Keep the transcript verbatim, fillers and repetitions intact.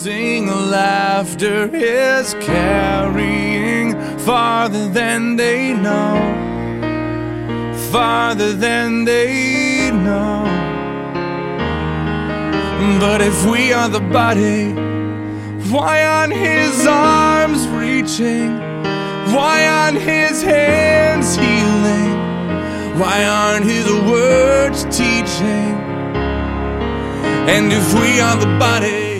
dancing laughter is carrying farther than they know, farther than they know. But if we are the body, why aren't his arms reaching? Why aren't his hands healing? Why aren't his words teaching? And if we are the body,